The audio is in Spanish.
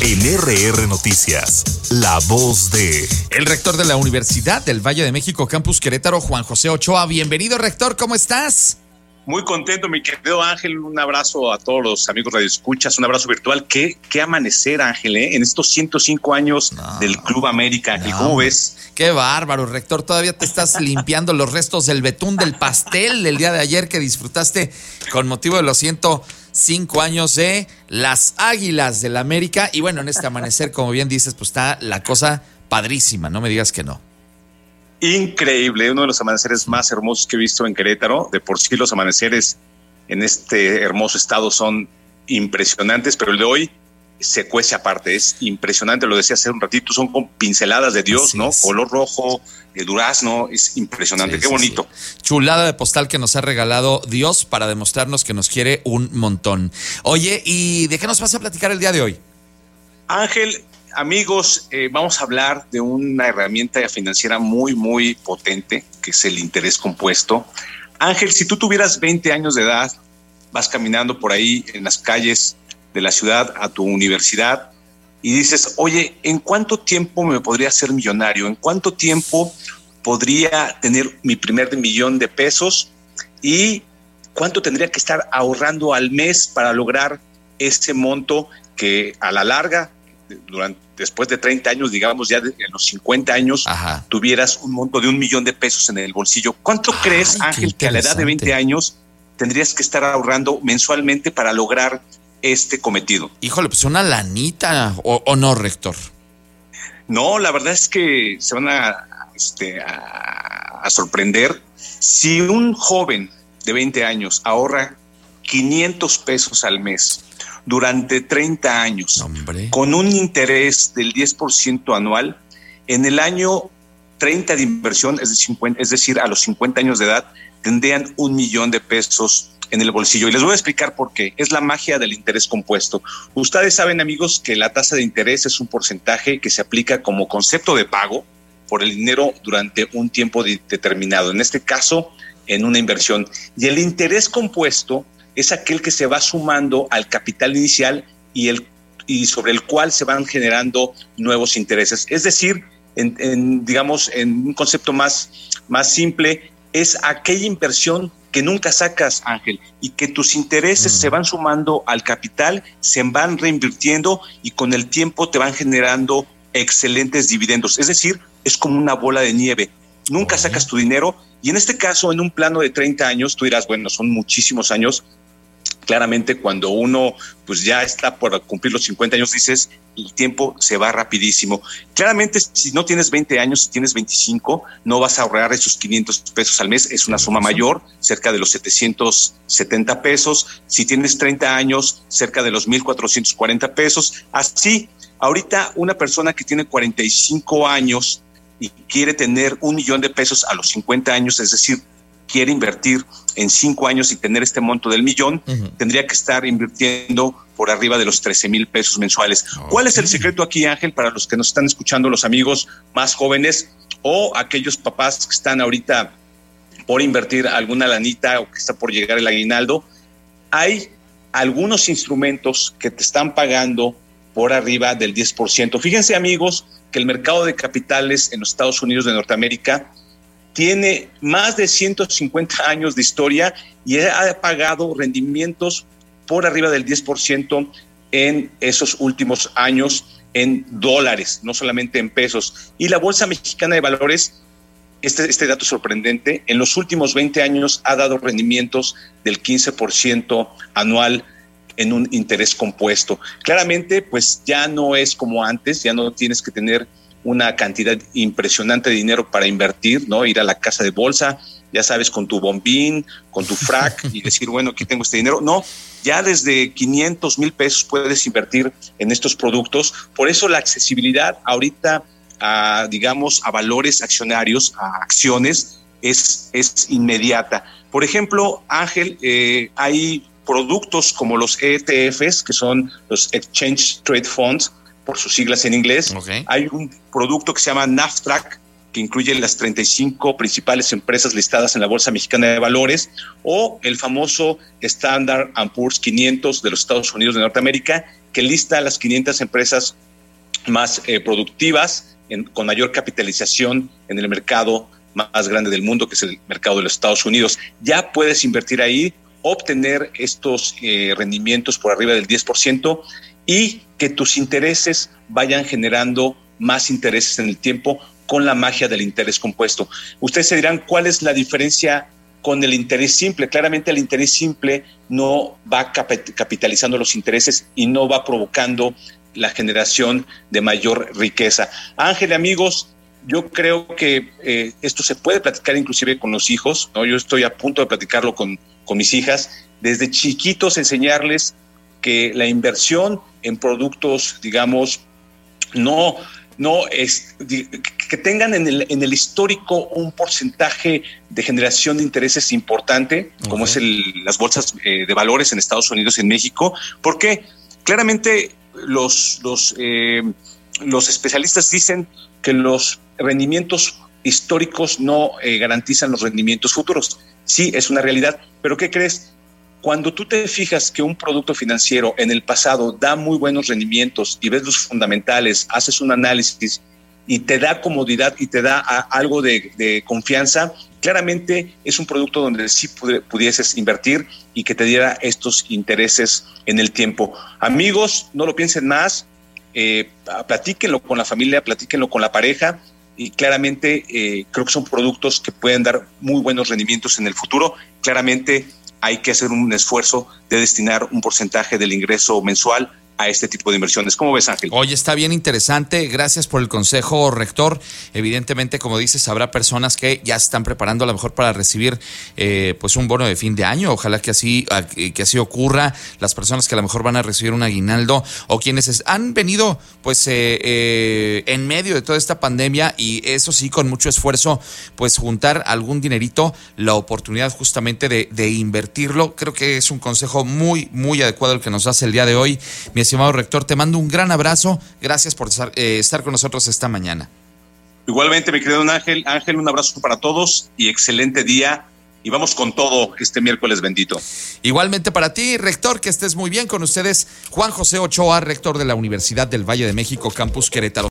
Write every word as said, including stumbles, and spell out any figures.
En R R Noticias, la voz de... El rector de la Universidad del Valle de México, Campus Querétaro, Juan José Ochoa. Bienvenido, rector, ¿cómo estás? Muy contento, mi querido Ángel. Un abrazo a todos los amigos radioescuchas, un abrazo virtual. ¿Qué, qué amanecer, Ángel, eh? En estos ciento cinco años no, del Club América, Ángel. No, ¿cómo ves? Qué bárbaro, rector. Todavía te estás limpiando los restos del betún del pastel del día de ayer que disfrutaste con motivo de los ciento cinco años de las Águilas del América. Y bueno, en este amanecer, como bien dices, pues está la cosa padrísima. No me digas que no. Increíble, uno de los amaneceres más hermosos que he visto en Querétaro. De por sí los amaneceres en este hermoso estado son impresionantes, pero el de hoy se cuece aparte, es impresionante, lo decía hace un ratito, son con pinceladas de Dios, Así ¿no? Es. Color rojo, de durazno, es impresionante, sí, qué sí, bonito. Sí. Chulada de postal que nos ha regalado Dios para demostrarnos que nos quiere un montón. Oye, ¿y de qué nos vas a platicar el día de hoy? Ángel, amigos, eh, vamos a hablar de una herramienta financiera muy, muy potente, que es el interés compuesto. Ángel, si tú tuvieras veinte años de edad, vas caminando por ahí en las calles de la ciudad a tu universidad y dices, oye, ¿en cuánto tiempo me podría hacer millonario? ¿En cuánto tiempo podría tener mi primer millón de pesos? ¿Y cuánto tendría que estar ahorrando al mes para lograr ese monto que a la larga, durante, después de treinta años, digamos ya de, en los cincuenta años, Ajá. tuvieras un monto de un millón de pesos en el bolsillo? ¿Cuánto Ay, crees, Ángel, que a la edad de veinte años tendrías que estar ahorrando mensualmente para lograr este cometido? Híjole, pues una lanita, ¿o, o no, rector? No, la verdad es que se van a, este, a, a sorprender. Si un joven de veinte años ahorra quinientos pesos al mes durante treinta años, Hombre. con un interés del diez por ciento anual, en el año treinta de inversión, es, de cincuenta, es decir, a los cincuenta años de edad, tendrían un millón de pesos en el bolsillo. Y les voy a explicar por qué. Es la magia del interés compuesto. Ustedes saben, amigos, que la tasa de interés es un porcentaje que se aplica como concepto de pago por el dinero durante un tiempo de, determinado. En este caso, en una inversión. Y el interés compuesto es aquel que se va sumando al capital inicial y, el, y sobre el cual se van generando nuevos intereses. Es decir, en, en, digamos, en un concepto más, más simple, es aquella inversión que nunca sacas, Ángel, y que tus intereses mm. se van sumando al capital, se van reinvirtiendo y con el tiempo te van generando excelentes dividendos. Es decir, es como una bola de nieve. Nunca oh. sacas tu dinero y en este caso, en un plano de treinta años, tú dirás, bueno, son muchísimos años. Claramente, cuando uno pues ya está por cumplir los cincuenta años, dices, el tiempo se va rapidísimo. Claramente, si no tienes veinte años, si tienes veinticinco, no vas a ahorrar esos quinientos pesos al mes, es una suma mayor, cerca de los setecientos setenta pesos. Si tienes treinta años, cerca de los mil cuatrocientos cuarenta pesos. Así, ahorita una persona que tiene cuarenta y cinco años y quiere tener un millón de pesos a los cincuenta años, es decir, quiere invertir en cinco años y tener este monto del millón, uh-huh. tendría que estar invirtiendo por arriba de los trece mil pesos mensuales. Okay. ¿Cuál es el secreto aquí, Ángel, para los que nos están escuchando, los amigos más jóvenes o aquellos papás que están ahorita por invertir alguna lanita o que está por llegar el aguinaldo? Hay algunos instrumentos que te están pagando por arriba del diez por ciento. Fíjense, amigos, que el mercado de capitales en los Estados Unidos de Norteamérica tiene más de ciento cincuenta años de historia y ha pagado rendimientos por arriba del diez por ciento en esos últimos años en dólares, no solamente en pesos. Y la Bolsa Mexicana de Valores, este, este dato sorprendente, en los últimos veinte años ha dado rendimientos del quince por ciento anual en un interés compuesto. Claramente, pues ya no es como antes, ya no tienes que tener una cantidad impresionante de dinero para invertir, ¿no? Ir a la casa de bolsa, ya sabes, con tu bombín, con tu frac y decir, bueno, aquí tengo este dinero. No, ya desde quinientos mil pesos puedes invertir en estos productos. Por eso la accesibilidad ahorita a, digamos, a valores accionarios, a acciones, es, es inmediata. Por ejemplo, Ángel, eh, hay productos como los E T Fs, que son los Exchange Trade Funds, por sus siglas en inglés. Okay. Hay un producto que se llama NASDAQ, que incluye las treinta y cinco principales empresas listadas en la Bolsa Mexicana de Valores, o el famoso Standard and Poor's quinientos de los Estados Unidos de Norteamérica, que lista las quinientas empresas más eh, productivas, en, con mayor capitalización en el mercado más grande del mundo, que es el mercado de los Estados Unidos. Ya puedes invertir ahí, obtener estos eh, rendimientos por arriba del diez por ciento y que tus intereses vayan generando más intereses en el tiempo con la magia del interés compuesto. Ustedes se dirán, ¿cuál es la diferencia con el interés simple? Claramente el interés simple no va capitalizando los intereses y no va provocando la generación de mayor riqueza. Ángel, amigos, yo creo que eh, esto se puede platicar inclusive con los hijos, ¿no? Yo estoy a punto de platicarlo con, con mis hijas, desde chiquitos enseñarles que la inversión en productos, digamos, no, no es, que tengan en el, en el histórico un porcentaje de generación de intereses importante, okay, como es el, las bolsas eh, de valores en Estados Unidos y en México, porque claramente los, los, eh, los especialistas dicen que los rendimientos históricos no eh, garantizan los rendimientos futuros. Sí, es una realidad, pero ¿qué crees? Cuando tú te fijas que un producto financiero en el pasado da muy buenos rendimientos y ves los fundamentales, haces un análisis y te da comodidad y te da a, algo de, de confianza, claramente es un producto donde sí pudieses invertir y que te diera estos intereses en el tiempo. Amigos, no lo piensen más, eh, platíquenlo con la familia, platíquenlo con la pareja y claramente eh, creo que son productos que pueden dar muy buenos rendimientos en el futuro. Claramente hay que hacer un esfuerzo de destinar un porcentaje del ingreso mensual a este tipo de inversiones. ¿Cómo ves, Ángel? Oye, está bien interesante. Gracias por el consejo, rector. Evidentemente, como dices, habrá personas que ya se están preparando a lo mejor para recibir eh, pues un bono de fin de año. Ojalá que así, que así ocurra. Las personas que a lo mejor van a recibir un aguinaldo o quienes han venido pues eh, eh, en medio de toda esta pandemia y eso sí, con mucho esfuerzo, pues juntar algún dinerito, la oportunidad justamente de, de invertirlo. Creo que es un consejo muy, muy adecuado el que nos hace el día de hoy. Mi estimado rector, te mando un gran abrazo. Gracias por estar, eh, estar con nosotros esta mañana. Igualmente, mi querido Ángel. Ángel, un abrazo para todos y excelente día. Y vamos con todo este miércoles bendito. Igualmente para ti, rector, que estés muy bien. Con ustedes, Juan José Ochoa, rector de la Universidad del Valle de México, Campus Querétaro.